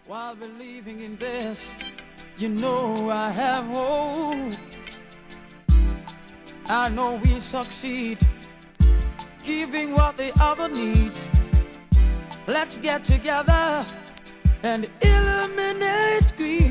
While believing in this, I have hope. I know we'll succeed, giving what the other needs. Let's get together and eliminate greed.